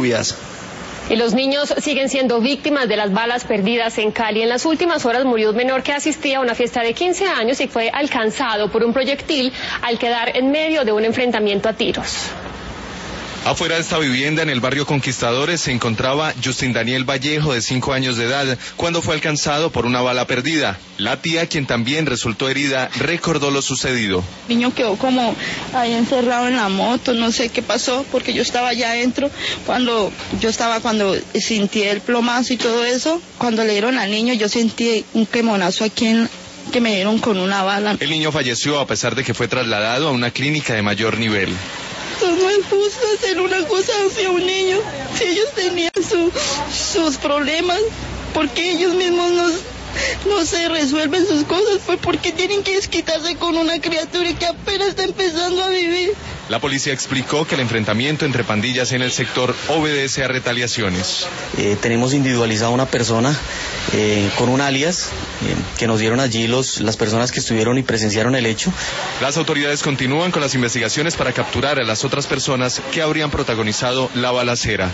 lluvias. Y los niños siguen siendo víctimas de las balas perdidas en Cali. En las últimas horas murió un menor que asistía a una fiesta de 15 años y fue alcanzado por un proyectil al quedar en medio de un enfrentamiento a tiros. Afuera de esta vivienda en el barrio Conquistadores se encontraba Justin Daniel Vallejo, de 5 años de edad, cuando fue alcanzado por una bala perdida. La tía, quien también resultó herida, recordó lo sucedido. El niño quedó como ahí encerrado en la moto, no sé qué pasó, porque yo estaba allá adentro, cuando sentí el plomazo y todo eso, cuando le dieron al niño yo sentí un quemonazo aquí que me dieron con una bala. El niño falleció a pesar de que fue trasladado a una clínica de mayor nivel. No es justo hacer una cosa hacia un niño. Si ellos tenían sus problemas, porque ellos mismos no se resuelven sus cosas, pues porque tienen que desquitarse con una criatura que apenas está empezando a vivir. La policía explicó que el enfrentamiento entre pandillas en el sector obedece a retaliaciones. Tenemos individualizado a una persona con un alias que nos dieron allí las personas que estuvieron y presenciaron el hecho. Las autoridades continúan con las investigaciones para capturar a las otras personas que habrían protagonizado la balacera.